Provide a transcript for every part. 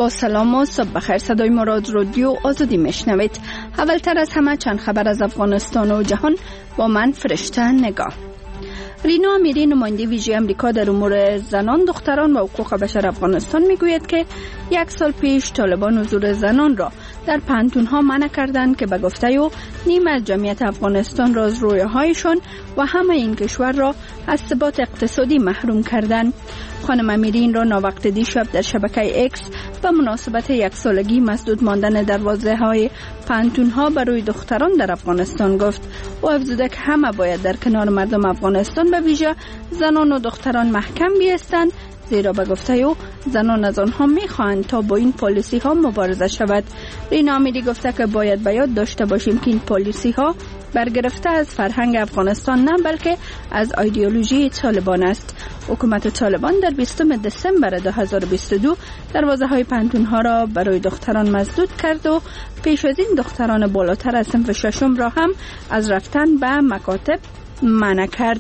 با سلام و صبح بخیر. صدای مراد رادیو آزادی میشنوید. اولتر از همه چند خبر از افغانستان و جهان با من فرشته نگاه. رینا امیری نماینده ویژه امریکا در امور زنان، دختران و حقوق بشر افغانستان میگوید که 1 سال پیش طالبان حضور زنان را در پانتون‌ها منع کردند که به گفته او نیم از جمعیت افغانستان را از رویاهایشان و همه این کشور را از ثبات اقتصادی محروم کردند. خانم امیری این را ناوقت دیشب در شبکه اکس به مناسبت 1 سالگی مسدود ماندن دروازه‌های پانتون‌ها برای دختران در افغانستان گفت. او افزوده که همه باید در کنار مردم افغانستان به ویژه زنان و دختران محکم بایستند، زیرا به گفته او زنان از آنها می‌خواهند تا با این پالیسی ها مبارزه شود. رینا امیری گفته که باید به یاد داشته باشیم که این پالیسی ها برگرفته از فرهنگ افغانستان نه بلکه از ایدئولوژی طالبان است. حکومت طالبان در 20 دسامبر 2022 دروازه‌های پانتون‌ها را برای دختران مسدود کرد و پیش از این دختران بالاتر از صنف ششم را هم از رفتن به مکاتب منع کرد.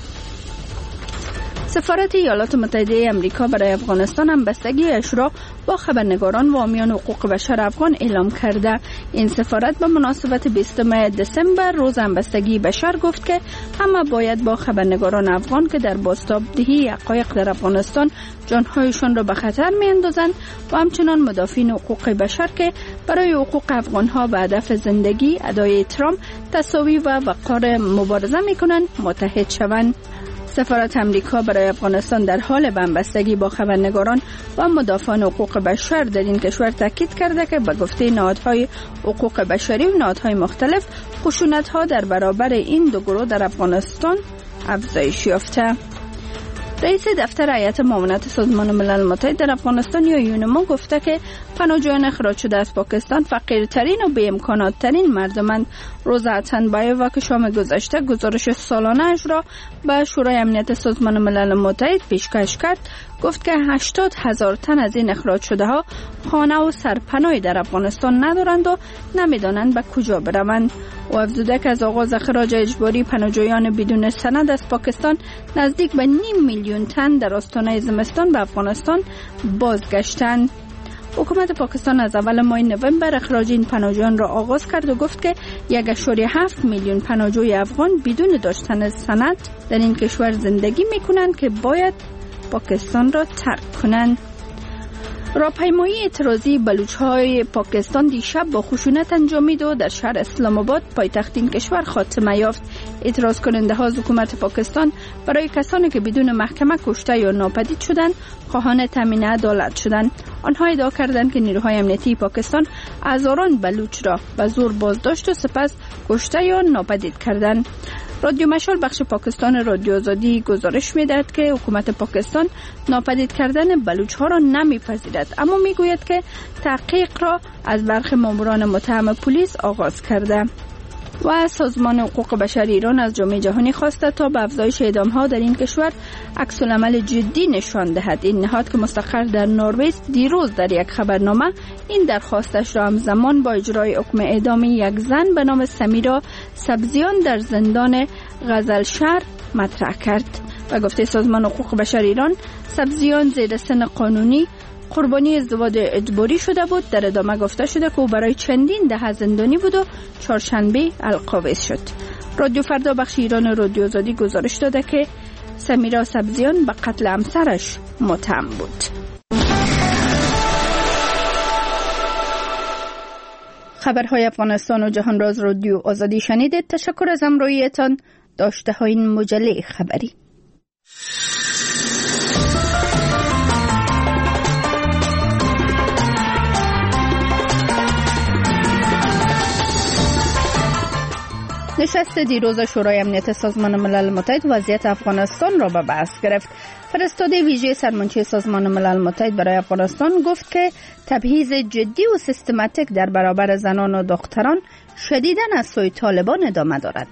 سفارت ایالات متحده آمریکا برای افغانستان همبستگی‌اش را با خبرنگاران و حامیان حقوق بشر افغان اعلام کرده. این سفارت به مناسبت 20 دسامبر روز همبستگی بشر گفت که همه باید با خبرنگاران افغان که در بازتاب‌دهی حقایق در افغانستان جانهایشان را به خطر می‌اندازند و همچنان مدافعین حقوق بشر که برای حقوق افغان‌ها به هدف زندگی، ادای احترام، تساوی و وقار مبارزه می‌کنند متحد شوند. سفارت امریکا برای افغانستان در حال بنبستگی با خبرنگاران و مدافعان حقوق بشر در این کشور تاکید کرده که به گفته نهادهای حقوق بشری و نهادهای مختلف خشونت‌ها در برابر این دو گروه در افغانستان افزایش یافته. رئیس دفتر هیئت معاونت سازمان ملل متحد در افغانستان یا یونما گفته که پناهجویان اخراج شده از پاکستان فقیرترین و بی امکانات ترین مردمند. روز اتنبایووا که شام گذشته گزارش سالانه اش را به شورای امنیت سازمان ملل متحد پیشکش کرد، گفت که 80,000 تن از این اخراج شده ها خانه و سرپناهی در افغانستان ندارند و نمیدانند به کجا بروند. و افزوده که از آغاز اخراج اجباری پناهجویان بدون سند از پاکستان نزدیک به 5 میلیون تن در آستانه زمستان به افغانستان بازگشتند. حکومت پاکستان از اول ماه نوامبر اخراج این پناهجویان را آغاز کرد و گفت که 1.7 میلیون پناهجوی افغان بدون داشتن سند در این کشور زندگی می‌کنند که باید پاکستان را ترک کنند. راهپیمایی اعتراضی بلوچ‌های پاکستان دیشب با خشونت انجامید و در شهر اسلام آباد پایتخت این کشور خاتمه یافت. اعتراض کننده ها از حکومت پاکستان برای کسانی که بدون محکمه کشته یا ناپدید شدند خواهان تامین عدالت شدند. آنها ادعا کردند که نیروهای امنیتی پاکستان هزاران بلوچ را به زور بازداشت و سپس کشته یا ناپدید کردند. رادیو مشال بخش پاکستان رادیو آزادی گزارش می‌دهد که حکومت پاکستان ناپدید کردن بلوچ ها را نمی‌پذیرد، اما می‌گوید که تحقیق را از برخی ماموران متهم پلیس آغاز کرده. و سازمان حقوق بشر ایران از جامعه جهانی خواسته تا به افزایش اعدام‌ها در این کشور عکس‌العمل جدی نشان دهد. این نهاد که مستقر در نروژ دیروز در یک خبرنامه این درخواستش را همزمان با اجرای حکم اعدام یک زن به نام سمیرا سبزیان در زندان غزلشهر مطرح کرد. و گفته سازمان حقوق بشر ایران سبزیان زیر سن قانونی قربانی ازدواج اجباری شده بود. در ادامه گفته شده که او برای چندین دهه زندانی بود و چهارشنبه القابض شد. رادیو فردا بخش ایران رادیو آزادی گزارش داده که سمیرا سبزیان به قتل همسرش متهم بود. خبرهای افغانستان و جهان را از رادیو آزادی شنیدید. تشکر از همراهیتان. داشته های این مجله خبری. نشست دیروز شورای امنیت سازمان ملل متحد وضعیت افغانستان را به بحث گرفت. فرستاده ویژه سرمنشی سازمان ملل متحد برای افغانستان گفت که تبعیض جدی و سیستماتیک در برابر زنان و دختران شدیداً از سوی طالبان ادامه دارد.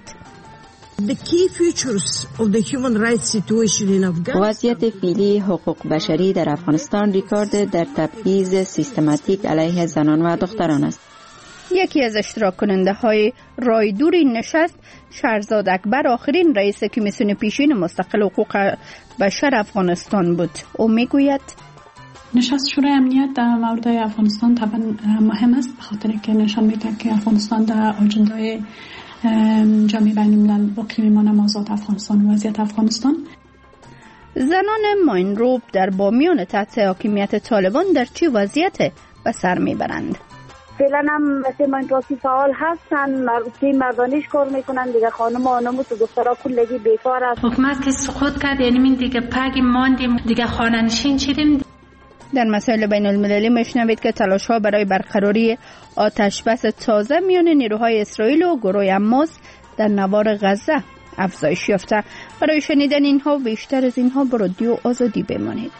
وضعیت فعلی حقوق بشری در افغانستان ریکارد در تبعیض سیستماتیک علیه زنان و دختران است. یکی از اشتراک کننده های رایدور این نشست شهرزاد اکبر آخرین رئیس کمیسیون پیشین مستقل حقوق بشر افغانستان بود. او میگوید نشست شورای امنیت در مورد افغانستان طبعا مهم است، به خاطر که نشان میده که افغانستان در آجندای جامعه بین الملل باقی میمانه آزاد افغانستان و وضعیت افغانستان. زنان ماینروب در بامیان تحت حاکمیت طالبان در چه وضعیت به سر میبرند؟ فعلا هم مثل ماینروبی فعال هستن، مردانیش کار میکنن دیگه، خانم و ناموس و دخترها کلگی بیکار است. حکومت که سقوط کرد یعنی من دیگه پاگی ماندیم، دیگه خانه نشین شدیم. در مسائل بین المللی میشنوید که تلاش ها برای برقراری آتش بس تازه میان نیروهای اسرائیل و گروه حماس در نوار غزه افزایش یافته. برای شنیدن اینها و بیشتر از اینها با رادیو آزادی بمانید.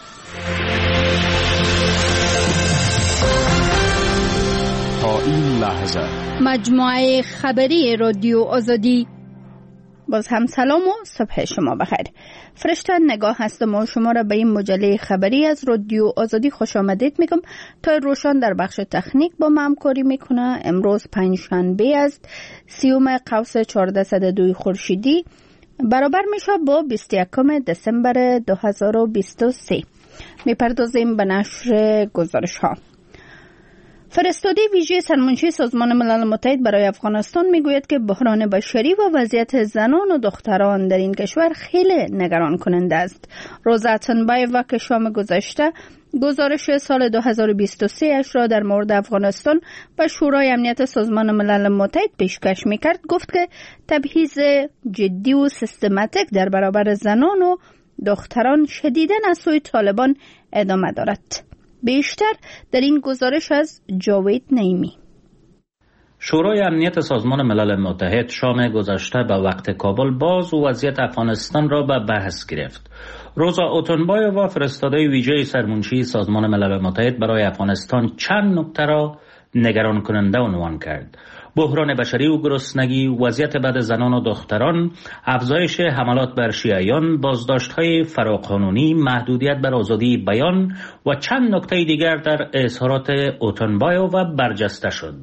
تا این لحظه مجموعه خبری رادیو آزادی. باز هم سلام و صبح شما بخیر. فرشته نگاه هستم و شما را به این مجله خبری از رادیو آزادی خوش آمدید میگم. تا روشن در بخش تکنیک با ما همکاری میکنه. امروز پنجشنبه است، 30 قوس 1402 خورشیدی، برابر میشه با 21 دسامبر 2023. میپردازیم به نشر گزارش ها. فرستاده ویژه سرمنشی سازمان ملل متحد برای افغانستان میگوید که بحران بشری و وضعیت زنان و دختران در این کشور خیلی نگران کننده است. روزا اتنبایوا که شام گذشته گزارش سال 2023 اش را در مورد افغانستان به شورای امنیت سازمان ملل متحد پیشکش میکرد، گفت که تبعیض جدی و سیستماتیک در برابر زنان و دختران شدیداً از سوی طالبان ادامه دارد. بیشتر در این گزارش از جاوید نعیمی. شورای امنیت سازمان ملل متحد شام گذشته به وقت کابل باز وضعیت افغانستان را به بحث گرفت. روزا اتنبایوا فرستاده ویژه سرمنشی سازمان ملل متحد برای افغانستان چند نکته را نگران کننده عنوان کرد: بحران بشری و گرسنگی، وضعیت بد زنان و دختران، افزایش حملات بر شیعیان، بازداشت‌های فراقانونی، محدودیت بر آزادی بیان و چند نکته دیگر در اظهارات اتنبایوا برجسته شد.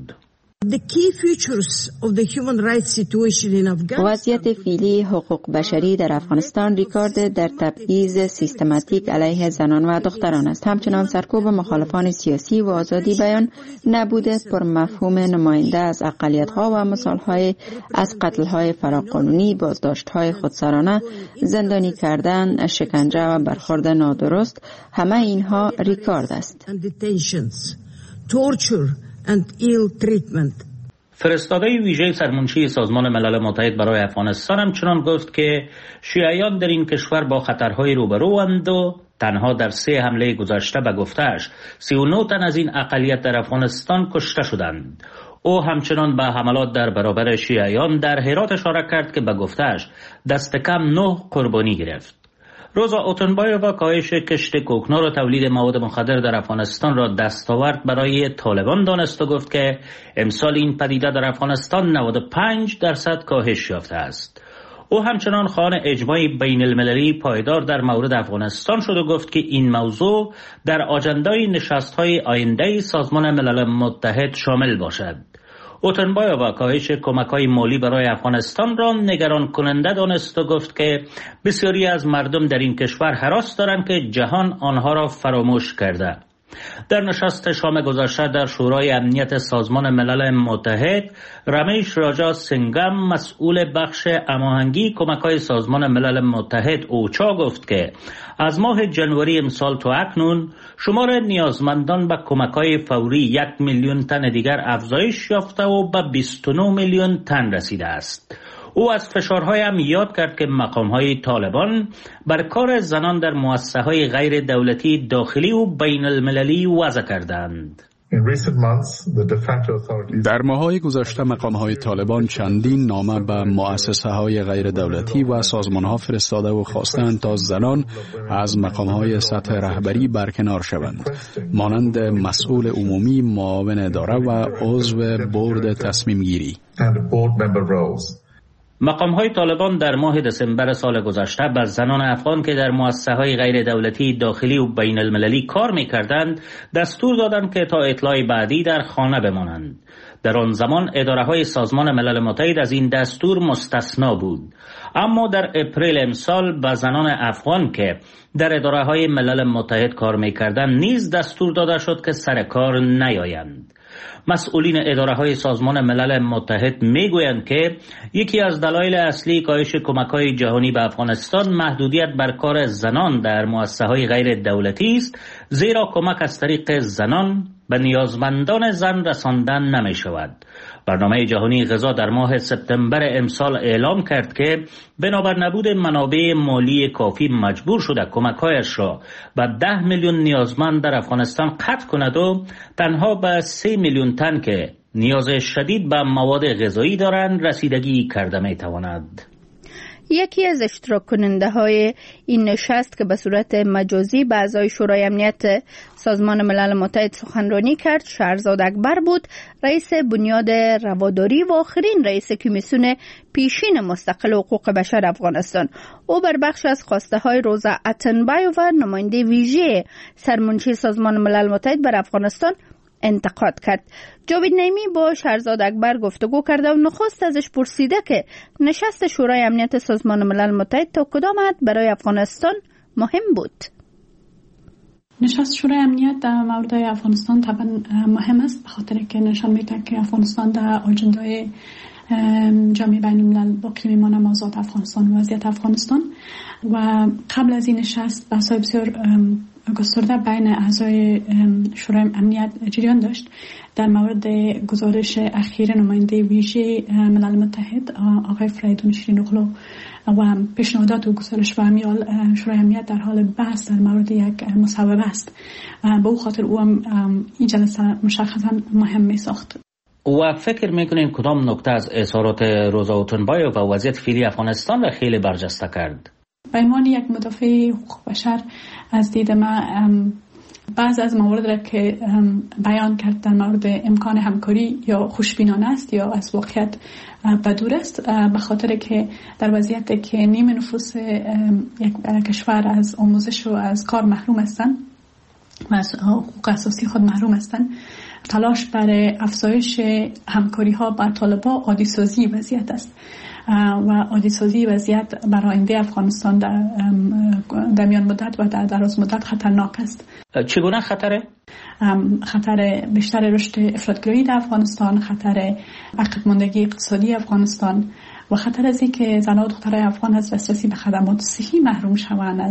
وضعیت فعلی حقوق بشری در افغانستان ریکارد در تبعیض سیستماتیک علیه زنان و دختران است. همچنان سرکوب مخالفان سیاسی و آزادی بیان، نبود پر مفهوم نماینده از اقلیت‌ها و مثال‌های از قتل‌های فراقانونی، بازداشت‌های خودسرانه، زندانی کردن، شکنجه و برخورد نادرست، همه اینها ریکارد است. فرستاده ویژه سرمنشی سازمان ملل متحد برای افغانستان همچنان گفت که شیعیان در این کشور با خطرهای روبروند و تنها در 3 حمله گذشته به گفته‌اش 39 تن از این اقلیت در افغانستان کشته شدند. او همچنان به حملات در برابر شیعیان در هرات اشاره کرد که به گفته‌اش دست کم 9 قربانی گرفت. روزا اتنبایوا کاهش کشت کوکنار و تولید مواد مخدر در افغانستان را دستاورد برای طالبان دانست و گفت که امسال این پدیده در افغانستان 95% کاهش یافته است. او همچنان خواهان اجماع بین المللی پایدار در مورد افغانستان شد و گفت که این موضوع در آجندای نشست‌های آینده سازمان ملل متحد شامل باشد. اتنبایوا کاهش کمک‌های مالی برای افغانستان را نگران کننده دانست و گفت که بسیاری از مردم در این کشور هراس دارند که جهان آنها را فراموش کرده. در نشست شام گذشته در شورای امنیت سازمان ملل متحد، رمیش راجا سنگم مسئول بخش هماهنگی کمک‌های سازمان ملل متحد اوچا گفت که از ماه جنوری امسال تا اکنون شمار نیازمندان به کمک‌های فوری 1 میلیون تن دیگر افزایش یافته و به 29 میلیون تن رسیده است. او از فشارهای هم یاد کرد که مقام‌های طالبان بر کار زنان در مؤسسه‌های غیر دولتی داخلی و بین المللی وضع کردند. در ماه‌های گذشته مقام‌های طالبان چندین نامه به مؤسسه‌های غیر دولتی و سازمان‌ها فرستاده و خواستند تا زنان از مقام‌های سطح رهبری برکنار شوند، مانند مسئول عمومی، معاون اداره و عضو بورد تصمیم گیری. مقام‌های طالبان در ماه دسامبر سال گذشته به زنان افغان که در مؤسسه‌های غیر دولتی داخلی و بین المللی کار می‌کردند دستور دادند که تا اطلاع بعدی در خانه بمانند. در آن زمان اداره‌های سازمان ملل متحد از این دستور مستثنا بود. اما در اپریل امسال به زنان افغان که در اداره‌های ملل متحد کار می‌کردند نیز دستور داده شد که سر کار نیایند. مسئولین اداره‌های سازمان ملل متحد میگویند که یکی از دلایل اصلی کاهش کمک‌های جهانی به افغانستان محدودیت بر کار زنان در مؤسسه‌های غیر دولتی است، زیرا کمک از طریق زنان به نیازمندان زن رساندن نمی‌شود. برنامه جهانی غذا در ماه سپتامبر امسال اعلام کرد که بنابر نبود منابع مالی کافی مجبور شده کمک‌هایش را به 10 میلیون نیازمند در افغانستان قطع کند و تنها به 3 میلیون تن که نیاز شدید به مواد غذایی دارند رسیدگی کرده می‌تواند. یکی از اشتراک کننده های این نشست که به صورت مجازی به اعضای شورای امنیت سازمان ملل متحد سخنرانی کرد شهرزاد اکبر بود، رئیس بنیاد رواداری و آخرین رئیس کمیسیون پیشین مستقل حقوق بشر افغانستان. او بر بخش از خواسته های روزا اتنبایو و نماینده ویژه سرمنشی سازمان ملل متحد بر افغانستان انتقاد کرد. جاوید نعیمی با شهرزاد اکبر گفتگو کرده و نخست ازش پرسیده که نشست شورای امنیت سازمان ملل متحد تا کدام حد برای افغانستان مهم بود. نشست شورای امنیت در مورد افغانستان طبعا مهم است، به خاطر که نشان میده که افغانستان در آجندای جامعه بین الملل باقی میمانه آزاد افغانستان و وضعیت افغانستان. و قبل از این نشست بحث‌های بسیار گسترده بین اعضای شورای امنیت جریان داشت در مورد گزارش اخیر نماینده ویژه ملل متحد آقای فریدون شیرین اغلو و پیشنهادات و گزارش و شورای امنیت در حال بحث در مورد یک مصوبه است. به او خاطر او هم این جلسه مشخصا مهم می ساخت. و فکر میکنین کدام نکته از اظهارات روزا اوتنبایو و وضعیت فعلی افغانستان را خیلی برجسته کرد؟ به عنوان یک مدافع حقوق بشر از دید من بعض از موارد را که بیان کرد در مورد امکان همکاری یا خوشبینانه است یا از واقعیت بدور است، به خاطر که در وضعیتی که نیم نفوس یک کشور از آموزش و از کار محروم هستند و از حقوق اساسی خود محروم هستند، تلاش برای افزایش همکاری ها با طالبان عادی سازی وضعیت است و عادی سازی وضعیت برای آینده افغانستان در میان مدت و در دراز مدت خطرناک است. چگونه خطره؟ خطر بیشتر رشد افراطگرایی در افغانستان، خطر عقب ماندگی اقتصادی افغانستان و خطر از این که زنان و دخترای افغان از دسترسی به خدمات صحی محروم شوند،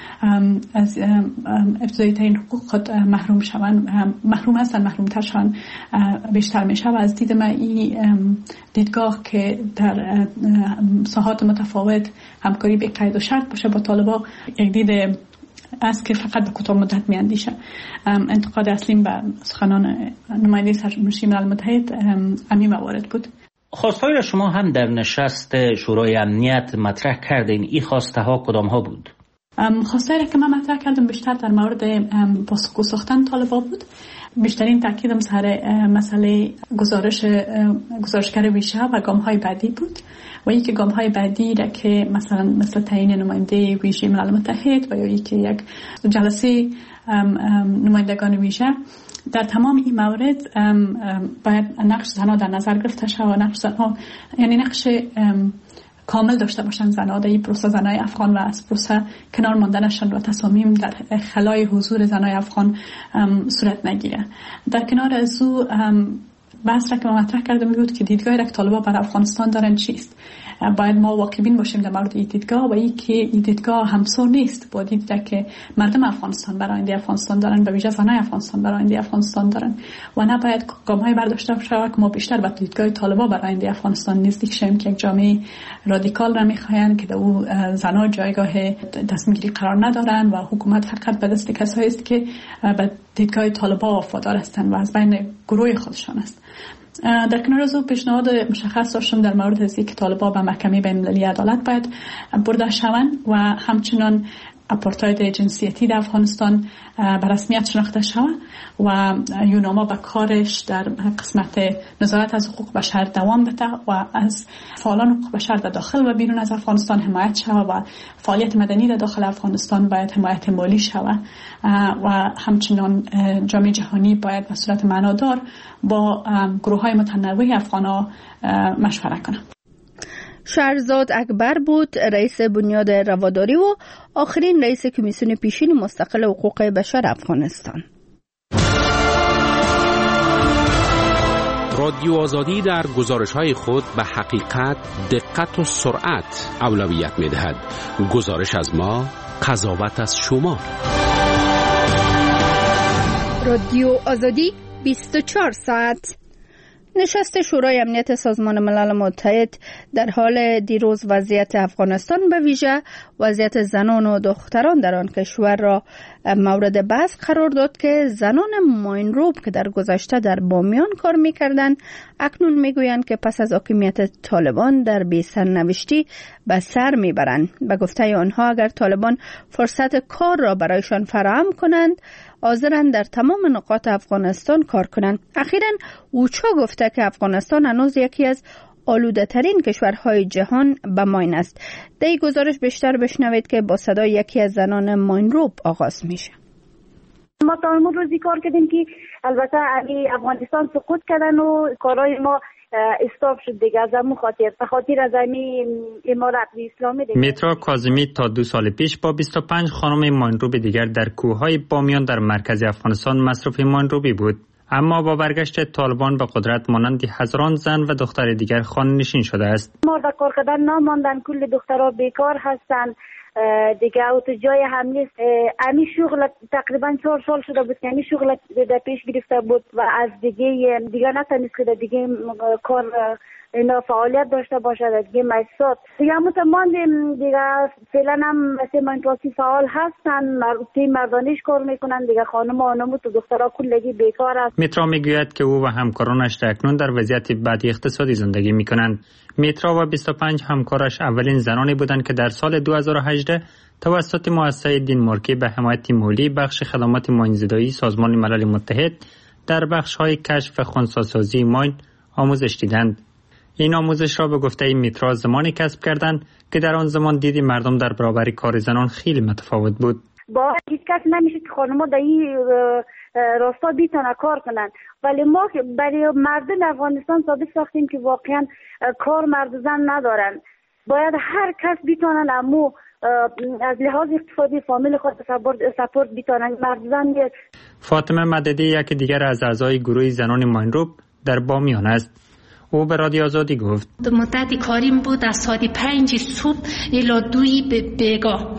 از ابتدایی ترین حقوق خود محروم شوند، محروم هستند، محرومتر شوند بیشتر میشه. و از دید من این دیدگاه که در ساحات متفاوت همکاری به قید و شرط باشه با طالبان یک دید است که فقط به کوتاه مدت میاندیشه. انتقاد اصلیم به سخنان نماینده سرمنشی ملل متحد همین موارد بود. خواسته‌های را شما هم در نشست شورای امنیت مطرح کردین. این خواسته ها کدام ها بود؟ خواسته‌ای را که من مطرح کردم بیشتر در مورد پاسخگو ساختن طالبان بود. بیشترین تاکیدم سر مسئله گزارشگر ویژه و گام‌های بعدی بود و یکی گام‌های بعدی را که مثل تعیین نماینده ویژه ملل متحد و یا یکی یک جلسه نمایندگان ویژه. در تمام این موارد باید نقش زنها در نظر گرفته شود و نقش زنها یعنی نقش کامل داشته باشند زنها در این پروسه زنای افغان و از پروسه کنار ماندنشان و تصامیم در خلای حضور زنای افغان صورت نگیره. در کنار از او بحث را که مطرح کردم بود که دیدگاهی را که طالبان بر افغانستان دارن چیست. باید ما واقع‌بین باشیم در مورد این دیدگاه و اینکه این دیدگاه همسو نیست با دیدگاهی که مردم افغانستان برای آینده افغانستان دارن و ویژه زنای افغانستان برای آینده افغانستان دارن و نباید گام‌های برداشته شود که ما بیشتر به دیدگاه طالبان برای آینده افغانستان نزدیک شیم که یک جامعه رادیکال را می‌خواهند که در او زنان جایگاه تصمیم‌گیری قرار ندارن و حکومت فقط به دست کسایی است که به دیدگاه طالبان وفادار هستند و از بین گروه خودشان است. در کنار از او پیشنهاد مشخص داشتم در مورد از اینکه طالبان به محکمه بین‌المللی عدالت باید برده شوند و همچنان آپارتاید جنسیتی در افغانستان به رسمیت شناخته شود و یوناما به کارش در قسمت نظارت از حقوق بشر دوام بده و از فعالان حقوق بشر در داخل و بیرون از افغانستان حمایت شود و فعالیت مدنی در داخل افغانستان باید حمایت مالی شود و همچنان جامعه جهانی باید به صورت معنادار با گروه‌های متنوع افغان‌ها مشورت کنند. شهرزاد اکبر بود رئیس بنیاد رواداری و آخرین رئیس کمیسیون پیشین مستقل حقوق بشر افغانستان. رادیو آزادی در گزارش‌های خود به حقیقت، دقت و سرعت اولویت می‌دهد. گزارش از ما، قضاوت از شما. رادیو آزادی 24 ساعت. نشست شورای امنیت سازمان ملل متحد در حال دیروز وضعیت افغانستان به ویژه وضعیت زنان و دختران در آن کشور را مورد بحث قرار داد که زنان ماینروب که در گذشته در بامیان کار می‌کردند اکنون می‌گویند که پس از حاکمیت طالبان در بی‌سرنوشتی به سر می‌برند. به گفته آنها اگر طالبان فرصت کار را برایشان فراهم کنند حاضرند در تمام نقاط افغانستان کار کنند. اخیراً اوچا گفته که افغانستان هنوز یکی از آلوده ترین کشورهای جهان به ماین است. در این گزارش بیشتر بشنوید که با صدای یکی از زنان ماینروب آغاز میشه. ما تا امروز روزی کار کردیم که البته افغانستان سقوط کردن و کارهای ما استاپ شد دیگه از همون خاطر از امارت اسلامی دیگه. میترا کاظمی تا 2 سال پیش با 25 خانم ماینروب دیگر در کوههای بامیان در مرکز افغانستان مصروف ماینروبی بود. اما با برگشت طالبان به قدرت مانند هزاران زن و دختر دیگر خانه نشین شده است. ما در کار کردن نماندن، کل دخترها بیکار هستن دیگه او تو جای هم نیست. امی شغل تقریبا 4 سال شده بود که امی شغل در پیش گرفته بود و از دیگه نتونست که دیگه کار اینا فعالیت داشته باشه دیگه مجلسات دیگه متماندیم دیگه. فعلا هم مثل منطقی فعال هستن، مردانیش کار میکنن دیگه. خانم و دخترها کلگی بیکار است. میترا میگوید که او و همکارانش اکنون در وضعیت بدی اقتصادی زندگی میکنند. میترا و 25 همکارش اولین زنانی بودند که در سال 2018 توسط مؤسسه دینمارکی به حمایت مالی بخش خدمات ماین‌زدایی سازمان ملل متحد در بخش‌های کشف و خنثی‌سازی ماین آموزش دیدند. این آموزش را به گفته میترا زمانی کسب کردند که در آن زمان دیدی مردم در برابر کار زنان خیلی متفاوت بود. با هیچ کس نمیشه که خانم‌ها در این راستا بیتونه کار کنن، ولی ما برای مردم افغانستان ثابت ساختیم که واقعا کار مرد و زن ندارن. باید هر کس بیتونن امو از لحاظ اقتصادی فامیل خود سپورت بیتونن، مرد زن نیست. فاطمه مددی یک دیگر از اعضای گروه زنان ماینروب در بامیان است. او به رادیو آزادی گفت مدت کاریم بود از ساعت 5 صبح الی 2 بیگاه.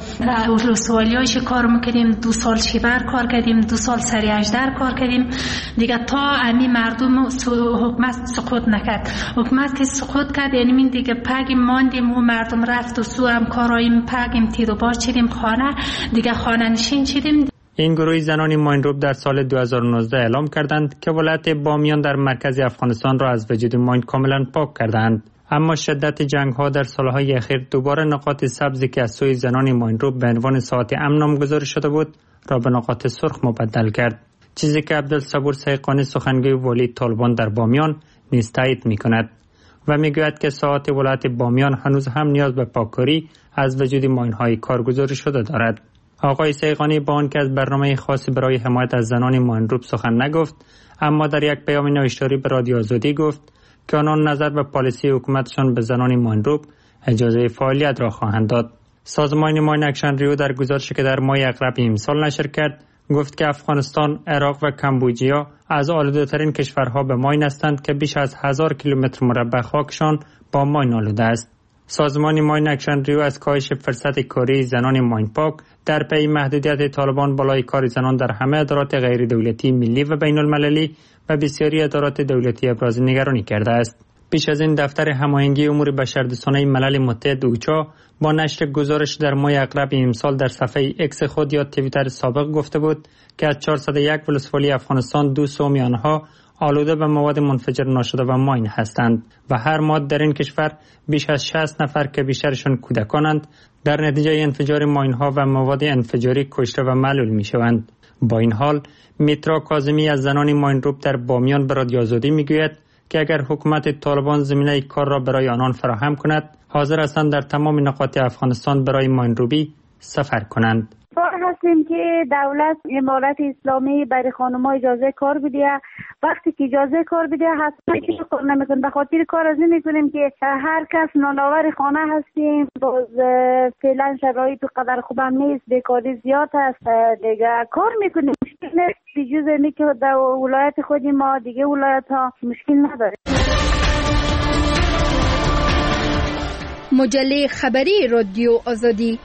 سوالیاش کار میکردیم. 2 سال شیبر کار کردیم، 2 سال سری اجدر کار کردیم دیگه تا امی مردم حکومت سقوط نکرد. حکومت که سقوط کرد یعنی من دیگه پگیم ماندیم و مردم رفت و سو هم کارایم پگیم تیر و بار چیدیم خانه دیگه خانه نشین چیدیم. این گروه زنان ماینروب در سال 2019 اعلام کردند که ولایت بامیان در مرکز افغانستان را از وجود ماین کاملا پاک کردند. اما شدت جنگ ها در سالهای اخیر دوباره نقاط سبزی که از سوی زنان ماینروب به عنوان ساعت امن نامگذاری شده بود را به نقاط سرخ مبدل کرد. چیزی که عبدالصبور سیقانی سخنگوی والی طالبان در بامیان نیز تایید می‌کند و میگوید که ساعت ولایت بامیان هنوز هم نیاز به پاککاری از وجود ماین‌های کارگزاری شده دارد. آقای سیقانی با آنکه از برنامه خاصی برای حمایت از زنان ماینروب سخن نگفت، اما در یک پیام نوشتاری به رادیو آزادی گفت که آنان نظر به پالیسی حکومتشان به زنان ماینروب اجازه فعالیت را خواهند داد. سازمان ماین اکشن ریو در گزارشی که در ماه اقرب امسال نشر کرد گفت که افغانستان، عراق و کامبوجیا از آلوده‌ترین کشورها به ماین هستند که بیش از 1000 کیلومتر مربع خاکشان با ماین آلوده است. سازمان ماین اکشن ریو از کاهش فرصت کاری زنان ماین پاک در پی محدودیت طالبان بالای کار زنان در همه ادارات غیر دولتی ملی و بین المللی و بسیاری ادارات دولتی ابراز نگرانی کرده است. پیش از این دفتر هماهنگی امور بشردوستانه ملل متحد اوچا با نشر گزارش در ماه اقرب امسال در صفحه اکس خود یا توییتر سابق گفته بود که از 401 ولسوالی افغانستان 200 آنها آلوده به مواد منفجر ناشده و ماین هستند و هر ماه در این کشور بیش از 60 نفر که بیشترشون کودکانند در نتیجه انفجار ماین ها و مواد انفجاری کشته و معلول می شوند. با این حال میترا کاظمی از زنان ماینروب در بامیان به رادیو آزادی میگوید که اگر حکومت طالبان زمینه کار را برای آنان فراهم کند حاضر هستند در تمام نقاط افغانستان برای ماینروبی سفر کنند. هستیم که دولت امارت اسلامی برای خانم‌ها اجازه کار بده. وقتی که اجازه کار بده حتما که کار نمیکنه. به خاطر کار از این میکنیم که هر کس نانآور خانه هستیم. باز فعلا شرایط قدر خوب هم نیست، بیکاری زیاد است دیگه. کار میکنیم مشکل نیست، بجز اینکه که در ولایت خود ما دیگه ولایت ها مشکل نداره. مجله خبری رادیو آزادی.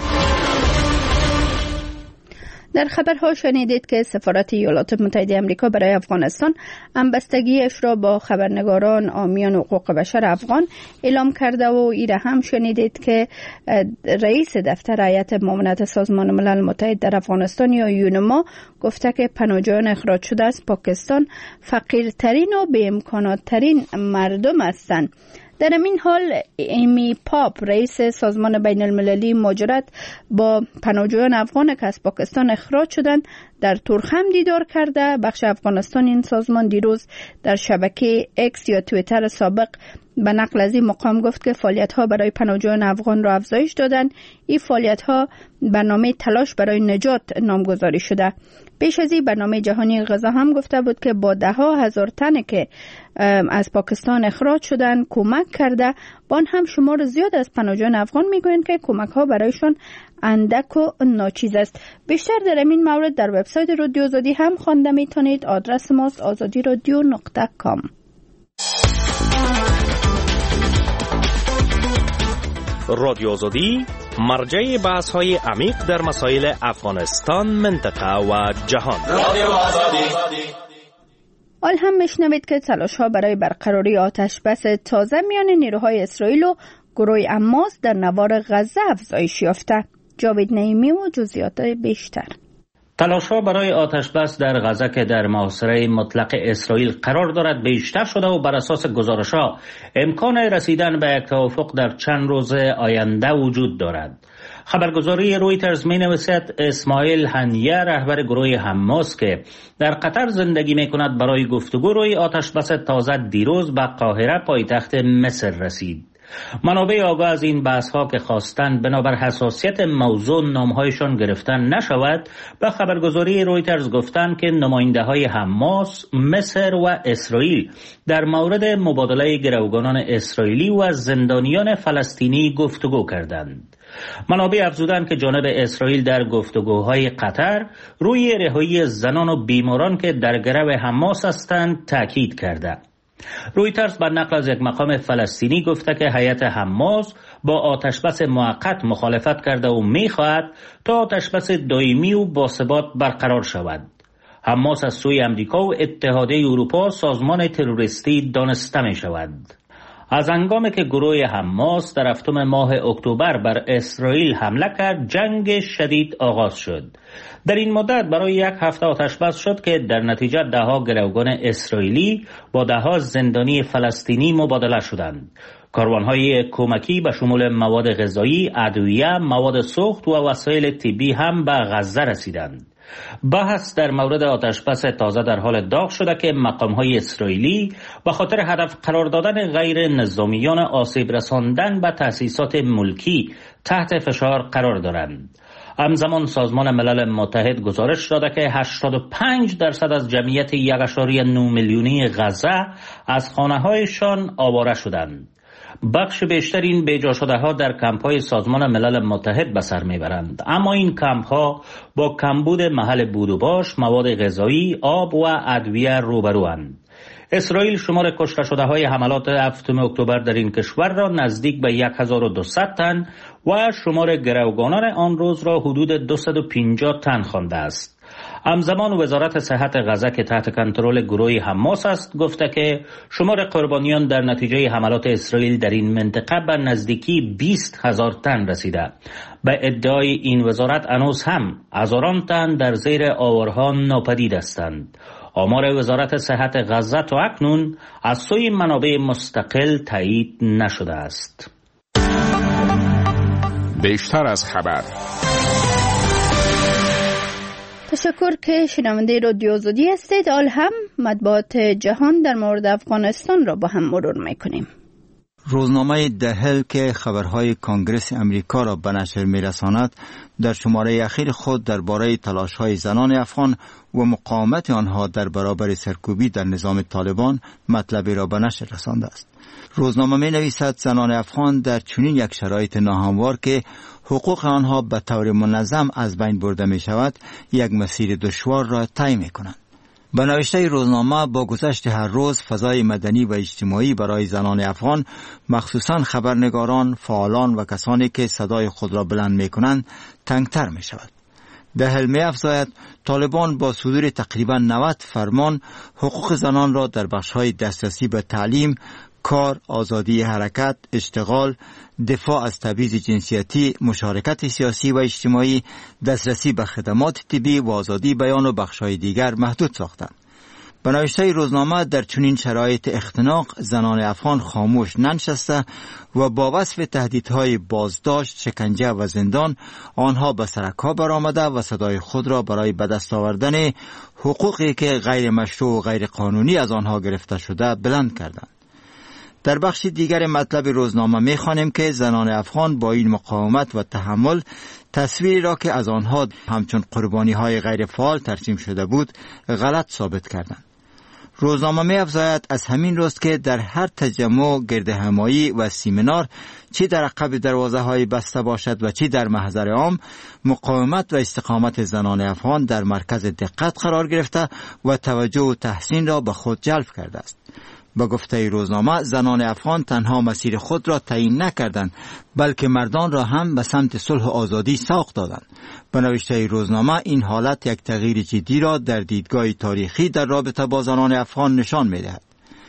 در خبرها شنیدید که سفارت ایالات متحده آمریکا برای افغانستان همبستگیش را با خبرنگاران حامیان حقوق بشر افغان اعلام کرده و ایره هم شنیدید که رئیس دفتر هیئت معاونت سازمان ملل متحد در افغانستان یا یونما گفته که پناهجویان اخراج شده از پاکستان فقیرترین و بی امکانات ترین مردم هستند. در این حال ایمی پاپ رئیس سازمان بین المللی مهاجرت با پناهجویان افغان که از پاکستان اخراج شدند در تورخم دیدار کرده. بخش افغانستان این سازمان دیروز در شبکه اکس یا توییتر سابق به نقل از این مقام گفت که فعالیت‌ها برای پناهجویان افغان را افزایش دادند. این فعالیت‌ها برنامه تلاش برای نجات نامگذاری شده. پیش از این برنامه جهانی غذا هم گفته بود که با 10,000 تن که از پاکستان اخراج شدن کمک کرده. با آن هم شمار زیاد از پناهجویان افغان میگویند که کمک‌ها برایشان اندک و ناچیز است. بیشتر در این مورد در وبسایت رادیو آزادی هم خوانده میتونید. آدرس ماست azadiradio.com. رادیو آزادی مرجع بحث‌های عمیق در مسائل افغانستان، منطقه و جهان. رادیو آزادی. حال هم میشنوید که تلاش‌ها برای برقراری آتش بس تازه میان نیروهای اسرائیل و گروه حماس در نوار غزه افزایش یافته. جاوید نعیمی و جزئیات بیشتر. تلاش‌ها برای آتش بس در غزه که در محاصره مطلق اسرائیل قرار دارد بیشتر شده و بر اساس گزارش‌ها امکان رسیدن به یک توافق در چند روز آینده وجود دارد. خبرگزاری رویترز می‌نویسد اسماعیل هنیه رهبر گروه حماس که در قطر زندگی می‌کند برای گفتگو روی آتش بس تازه دیروز به قاهره پایتخت مصر رسید. منابع آگاه از این بحث‌ها که خواستند بنابر حساسیت موضوع نام‌هایشان گرفتن نشود به خبرگزاری رویترز گفتند که نماینده‌های حماس، مصر و اسرائیل در مورد مبادله گروگانان اسرائیلی و زندانیان فلسطینی گفتگو کردند. منابع افزودند که جانب اسرائیل در گفتگوهای قطر روی رهایی زنان و بیماران که در گرو حماس هستند تاکید کرده. رویترز بر نقل از یک مقام فلسطینی گفته که هیئت حماس با آتشبس موقت مخالفت کرده و می‌خواهد تا آتشبس دائمی و باثبات برقرار شود. حماس از سوی امریکا و اتحادیه اروپا سازمان تروریستی دانسته می شود. از هنگامی که گروه حماس در هفتم ماه اکتبر بر اسرائیل حمله کرد جنگ شدید آغاز شد. در این مدت برای یک هفته آتش بس شد که در نتیجه 10 گروگان اسرائیلی با 10 زندانی فلسطینی مبادله شدند. کاروان‌های کمکی به شمول مواد غذایی، ادویه، مواد سوخت و وسایل طبی هم به غزه رسیدند. بحث در مورد آتشبس تازه در حال داغ شده که مقام‌های اسرائیلی به خاطر هدف قرار دادن غیر نظامیان آسیب رساندن به تأسیسات ملکی تحت فشار قرار دارند. همزمان سازمان ملل متحد گزارش داده که 85% از جمعیت 1.9 میلیونی غزه از خانه‌هایشان آواره شدند. بخش بیشتر این بیجا شده ها در کمپ های سازمان ملل متحد به سر میبرند، اما این کمپ ها با کمبود محل بود و باش، مواد غذایی، آب و ادویه روبروند. اسرائیل شمار کشته شده های حملات 7 اکتبر در این کشور را نزدیک به 1200 تن و شمار گروگانان آن روز را حدود 250 تن خوانده است. همزمان وزارت صحت غزه که تحت کنترل گروه حماس است گفته که شمار قربانیان در نتیجه حملات اسرائیل در این منطقه به نزدیکی 20,000 تن رسیده. به ادعای این وزارت هنوز هم هزاران تن در زیر آوارها ناپدید هستند. آمار وزارت صحت غزه تا اکنون از سوی منابع مستقل تایید نشده است. بیشتر از خبر. تشکر که شنونده رادیو آزادی هستید. حال هم مطبوعات جهان در مورد افغانستان را با هم مرور میکنیم. روزنامه The Hill که خبرهای کنگرس امریکا را به نشر میرساند در شماره اخیر خود درباره تلاش‌های زنان افغان و مقاومت آنها در برابر سرکوبی در نظام طالبان مطلبی را به نشر رسانده است. روزنامه می نویسد زنان افغان در چنین یک شرایط ناهموار که حقوق آنها به طور منظم از بین برده می شود یک مسیر دشوار را طی می کنند. به نوشته روزنامه با گذشت هر روز فضای مدنی و اجتماعی برای زنان افغان مخصوصاً خبرنگاران، فعالان و کسانی که صدای خود را بلند می کنند تنگتر می شود. ده هل می افزاید طالبان با صدور تقریباً 90 فرمان حقوق زنان را در بخش‌های دسترسی به تعلیم، کار، آزادی حرکت، اشتغال، دفاع از تبعیض جنسیتی، مشارکت سیاسی و اجتماعی، دسترسی به خدمات طبی و آزادی بیان و بخش‌های دیگر محدود ساختند. به نوشته روزنامه در چنین شرایط اختناق زنان افغان خاموش ننشسته و با وصف تهدیدهای بازداشت، شکنجه و زندان آنها به سرک‌ها برآمده و صدای خود را برای به دست آوردن حقوقی که غیر مشروع و غیر قانونی از آنها گرفته شده بلند کردند. در بخش دیگر مطلب روزنامه می‌خوانیم که زنان افغان با این مقاومت و تحمل تصویری را که از آنها همچون قربانی‌های غیر فعال ترسیم شده بود غلط ثابت کردند. روزنامه می‌افزاید از همین روز که در هر تجمع، گردهمایی و سیمینار چی در عقب دروازه‌های بسته باشد و چی در محضر عام، مقاومت و استقامت زنان افغان در مرکز دقت قرار گرفته و توجه و تحسین را به خود جلب کرده است. با گفته روزنامه زنان افغان تنها مسیر خود را تعیین نکردند بلکه مردان را هم به سمت صلح و آزادی سوق دادند. به نوشته روزنامه این حالت یک تغییر جدی را در دیدگاه تاریخی در رابطه با زنان افغان نشان می‌دهد.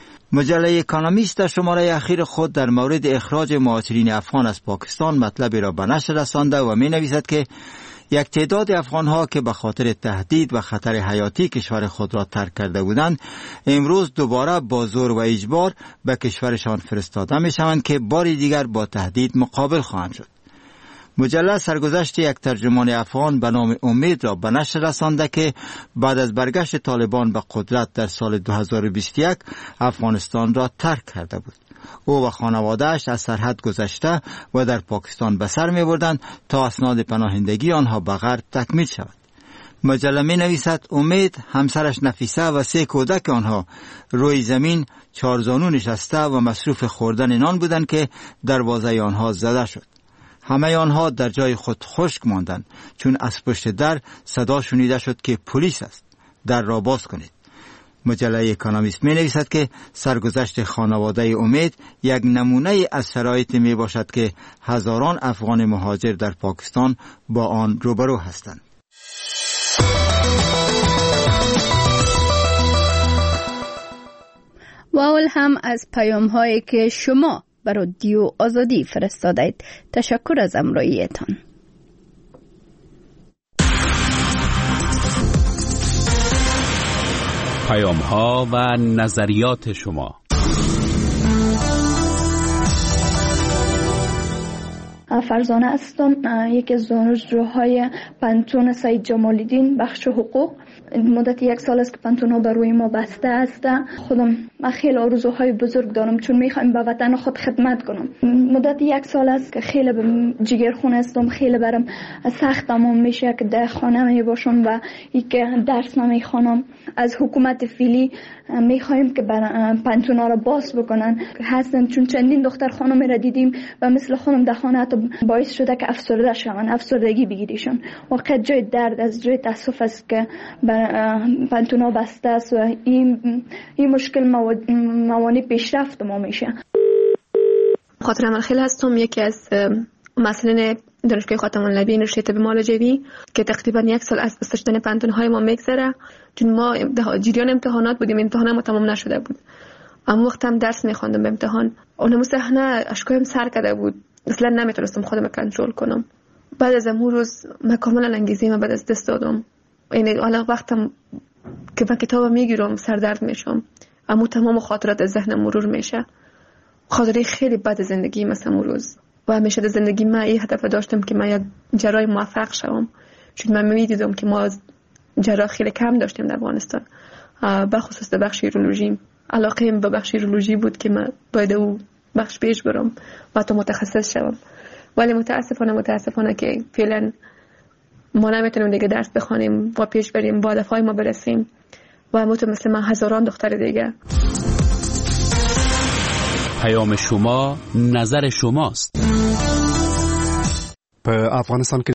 مجله اکونومیست در شماره اخیر خود در مورد اخراج مهاجرین افغان از پاکستان مطلبی را به نشر رسانده و می‌نویسد که یک تعداد افغان‌ها که به خاطر تهدید و خطر حیاتی کشور خود را ترک کرده بودند امروز دوباره با زور و اجبار به کشورشان فرستاده می‌شوند که باری دیگر با تهدید مقابل خواهند شد. مجله سرگذشت یک ترجمان افغان به نام امید را به نشر رسانده که بعد از برگشت طالبان به قدرت در سال 2021 افغانستان را ترک کرده بود. او و خانواده‌اش از سرحد گذشته و در پاکستان به سر می‌بردند تا اسناد پناهندگی آنها به غرب تکمیل شود. مجله می‌نویسد امید، همسرش نفیسه و 3 کودک آنها روی زمین 4 زانو نشسته و مصروف خوردن نان بودند که دروازه آنها زده شد. همه آنها در جای خود خشک ماندند چون از پشت در صدا شنیده شد که پلیس است، در را باز کنید. مجله اکونومیست می نویسد که سرگذشت خانواده امید یک نمونه از شرایط می باشد که هزاران افغان مهاجر در پاکستان با آن روبرو هستند. و اول هم از پیام هایی که شما برای رادیو آزادی فرستادید. تشکر از همراهیتان. پیام ها و نظریات شما. فرزانه هستم، یکی از دانشجوهای پانتون سید جمال الدین بخش حقوق. مدت 1 سال است که پانتون ها بر روی ما بسته است. خودم خیلی آرزوهای بزرگ دارم چون میخوایم به وطن خود خدمت کنم. مدت 1 سال است که خیلی جگرخون هستم، خیلی برام سخت تمام میشه که در خانه می باشم و یک درس نمیخوانم. از حکومت فعلی میخوایم که پانتون ها را باز بکنن هستن چون چندین دختر خانم را دیدیم و مثل خودم در خانه حتی باعث شده که افسرده شوند، افسردگی بگیریشون. واقعا جای درد از جای تاسف است که پانتون ها بسته است و این مشکل موانع پیشرفت ما میشه. خاطر عملخیل هستم، یکی از مسئولین دانشگاه خاتم النبی یونیورسیته طب معالجوی که تقریبا 1 سال از بسته شدن پانتون های ما میگذره چون ما جریان امتحانات بودیم، امتحان ما تمام نشده بود. اما وقت هم درس میخواندم به امتحان اونم صحنه اشکایم سر کرده بود، اصلا نمیتونستم خودم کنترل کنم. بعد از اون روز من کاملا انگیزه من بعد از دست دادم. یعنی حالا وقتم که من کتاب میگیرم سردرد میشم، اما تمام خاطرات از ذهنم مرور میشه. خاطره خیلی بد زندگی مثلا روز و همیشه در زندگی من این هدف داشتم که من یک جراح موفق شوم، چون من میدیدم که ما جراح خیلی کم داشتیم در افغانستان، بخصوص در بخش یورولوژی. علاقه‌ام به بخش یورولوژی بود که من باید او بخش پیش برم و تا متخصص شوم، ولی متاسفانه که فعلا ما نمیتونیم دیگه درس بخوانیم و پیش بریم با هدفهای ما برسیم و مثل من هزاران دختر دیگه. پیام شما، نظر شماست. په افغانستان کې